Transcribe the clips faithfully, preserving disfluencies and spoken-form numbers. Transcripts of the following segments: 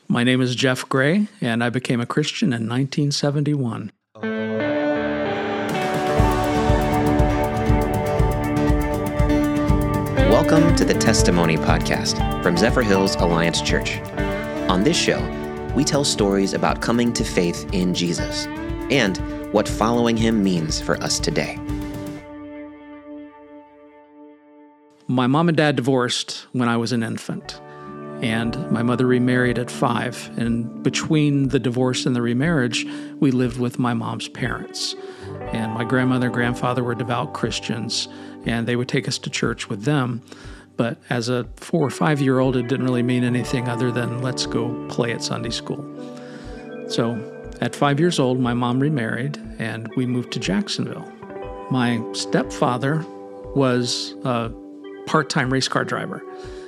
My name is Jeff Gray, and I became a Christian in nineteen seventy-one. Welcome to the Testimony Podcast from Zephyr Hills Alliance Church. On this show, we tell stories about coming to faith in Jesus and what following him means for us today. My mom and dad divorced when I was an infant, and my mother remarried at five. And between the divorce and the remarriage, we lived with my mom's parents. And my grandmother and grandfather were devout Christians, and they would take us to church with them. But as a four or five-year-old, it didn't really mean anything other than let's go play at Sunday school. So at five years old, my mom remarried, and we moved to Jacksonville. My stepfather was a part-time race car driver,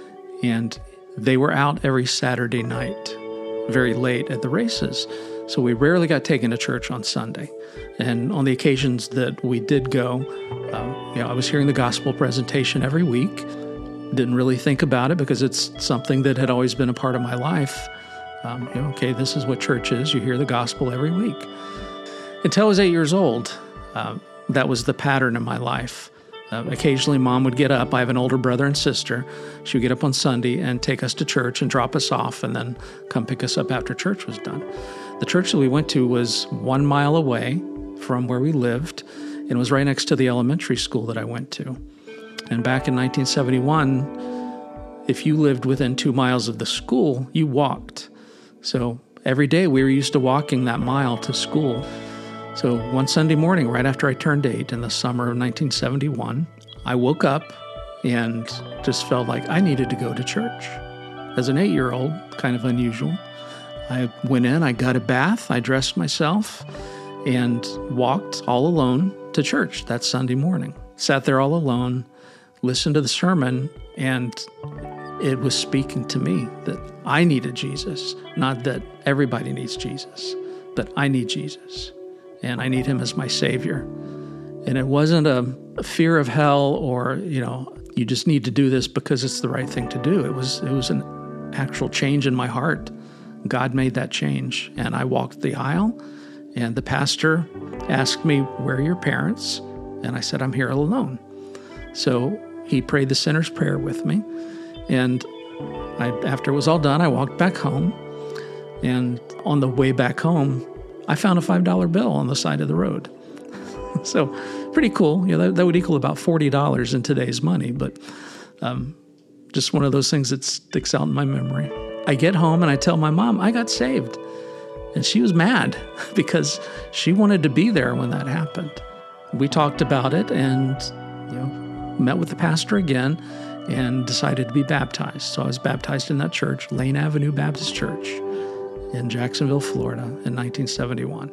and they were out every Saturday night, very late at the races. So we rarely got taken to church on Sunday. And on the occasions that we did go, um, you know, I was hearing the gospel presentation every week. Didn't really think about it because it's something that had always been a part of my life. Um, you know, okay, this is what church is. You hear the gospel every week. Until I was eight years old, uh, that was the pattern in my life. Uh, occasionally, Mom would get up. I have an older brother and sister. She would get up on Sunday and take us to church and drop us off and then come pick us up after church was done. The church that we went to was one mile away from where we lived and was right next to the elementary school that I went to. And back in nineteen seventy-one, if you lived within two miles of the school, you walked. So every day we were used to walking that mile to school. So one Sunday morning, right after I turned eight in the summer of nineteen seventy-one, I woke up and just felt like I needed to go to church. As an eight-year-old, kind of unusual, I went in, I got a bath, I dressed myself, and walked all alone to church that Sunday morning. Sat there all alone, listened to the sermon, and it was speaking to me that I needed Jesus, not that everybody needs Jesus, but I need Jesus. And I need him as my Savior. And it wasn't a, a fear of hell or, you know, you just need to do this because it's the right thing to do. It was it was an actual change in my heart. God made that change. And I walked the aisle, and the pastor asked me, "Where are your parents?" And I said, "I'm here alone." So he prayed the sinner's prayer with me. And I, after it was all done, I walked back home. And on the way back home, I found a five dollar bill on the side of the road. So pretty cool. You know, that, that would equal about forty dollars in today's money, but um, just one of those things that sticks out in my memory. I get home and I tell my mom, I got saved. And she was mad because she wanted to be there when that happened. We talked about it and, you know, met with the pastor again and decided to be baptized. So I was baptized in that church, Lane Avenue Baptist Church, in Jacksonville, Florida, in nineteen seventy-one.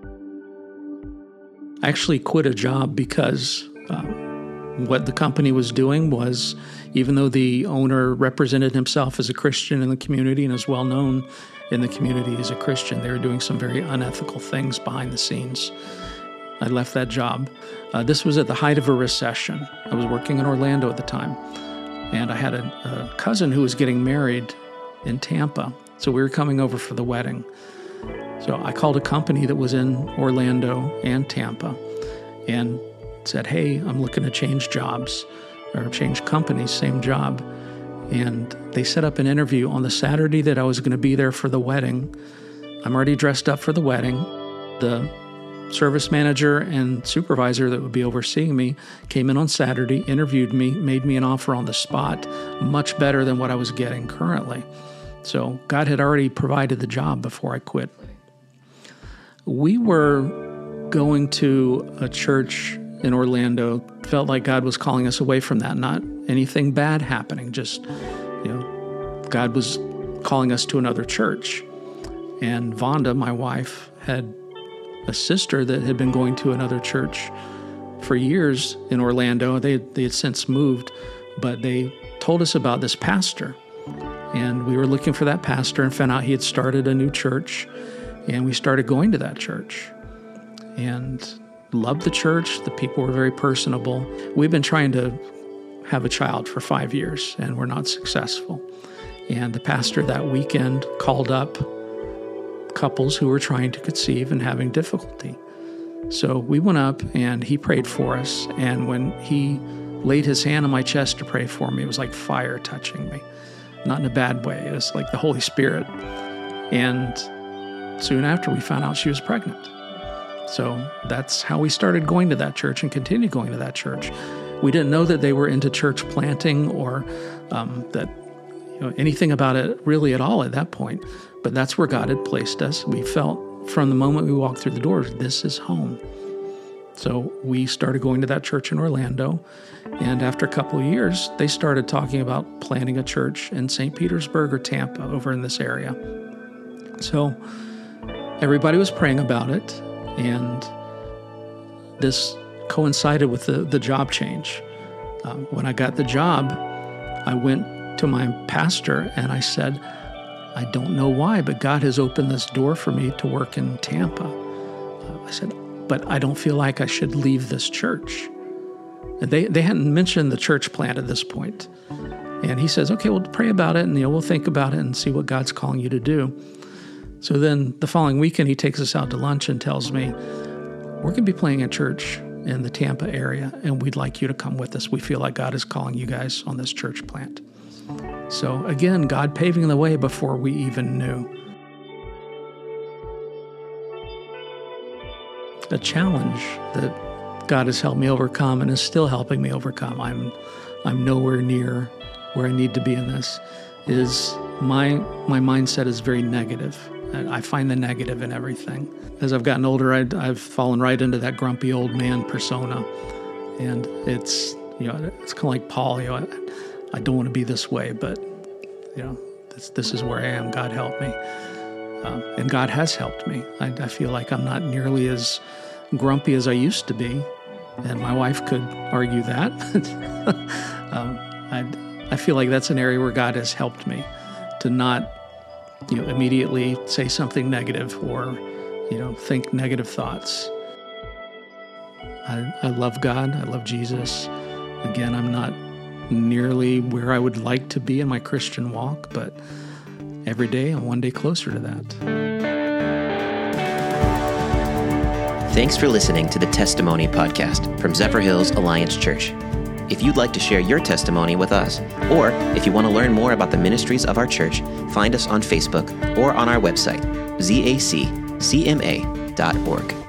I actually quit a job because um, what the company was doing was, even though the owner represented himself as a Christian in the community and is well known in the community as a Christian, they were doing some very unethical things behind the scenes. I left that job. Uh, this was at the height of a recession. I was working in Orlando at the time, and I had a, a cousin who was getting married in Tampa. So we were coming over for the wedding. So I called a company that was in Orlando and Tampa and said, "Hey, I'm looking to change jobs or change companies, same job." And they set up an interview on the Saturday that I was going to be there for the wedding. I'm already dressed up for the wedding. The service manager and supervisor that would be overseeing me came in on Saturday, interviewed me, made me an offer on the spot, much better than what I was getting currently. So God had already provided the job before I quit. We were going to a church in Orlando. Felt like God was calling us away from that. Not anything bad happening, just, you know, God was calling us to another church. And Vonda, my wife, had a sister that had been going to another church for years in Orlando. They, they had since moved, but they told us about this pastor. And we were looking for that pastor and found out he had started a new church. And we started going to that church and loved the church. The people were very personable. We've been trying to have a child for five years and we're not successful. And the pastor that weekend called up couples who were trying to conceive and having difficulty. So we went up and he prayed for us. And when he laid his hand on my chest to pray for me, it was like fire touching me. Not in a bad way. It was like the Holy Spirit. And soon after, we found out she was pregnant. So that's how we started going to that church and continued going to that church. We didn't know that they were into church planting or um, that you know anything about it really at all at that point. But that's where God had placed us. We felt from the moment we walked through the doors, this is home. So we started going to that church in Orlando. And after a couple of years, they started talking about planting a church in Saint Petersburg or Tampa over in this area. So everybody was praying about it. And this coincided with the, the job change. Um, when I got the job, I went to my pastor and I said, I don't know why, but God has opened this door for me to work in Tampa. Uh, I said, but I don't feel like I should leave this church. And they, they hadn't mentioned the church plant at this point. And he says, okay, we'll pray about it and you know, we'll think about it and see what God's calling you to do. So then the following weekend, he takes us out to lunch and tells me, we're going to be playing at church in the Tampa area, and we'd like you to come with us. We feel like God is calling you guys on this church plant. So again, God paving the way before we even knew. A challenge that God has helped me overcome and is still helping me overcome. I'm, I'm nowhere near where I need to be in this. Is my my mindset is very negative. I find the negative in everything. As I've gotten older, I, I've fallen right into that grumpy old man persona. And it's, you know, it's kind of like Paul, you know, I, I don't want to be this way, but, you know, this, this is where I am. God help me. Um, and God has helped me. I, I feel like I'm not nearly as grumpy as I used to be. And my wife could argue that. um, I, I feel like that's an area where God has helped me to not, you know, immediately say something negative or, you know, think negative thoughts. I, I love God. I love Jesus. Again, I'm not nearly where I would like to be in my Christian walk, but every day I'm one day closer to that. Thanks for listening to the Testimony Podcast from Zephyrhills Alliance Church. If you'd like to share your testimony with us, or if you want to learn more about the ministries of our church, find us on Facebook or on our website, Z A C C M A dot org.